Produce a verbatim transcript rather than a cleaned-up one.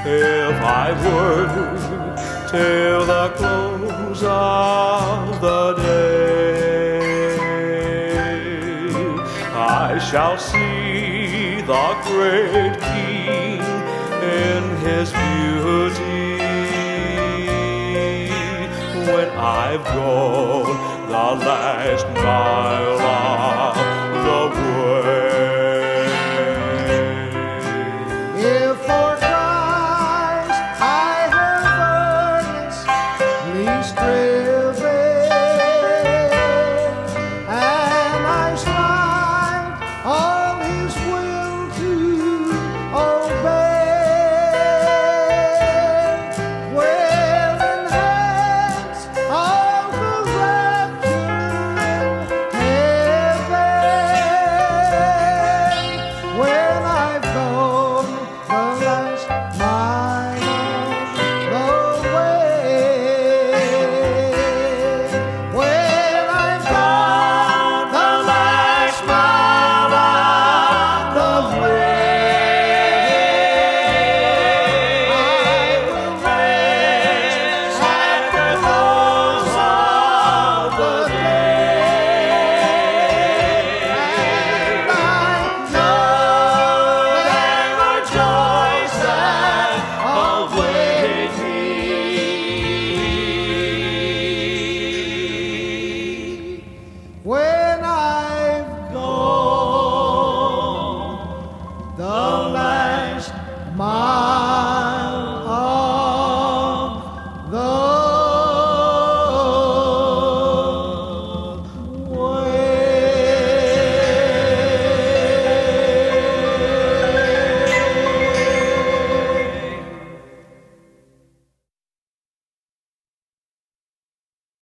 if I work till the close of the day, I shall see the great King in his beauty. When I've gone the last mile of the way,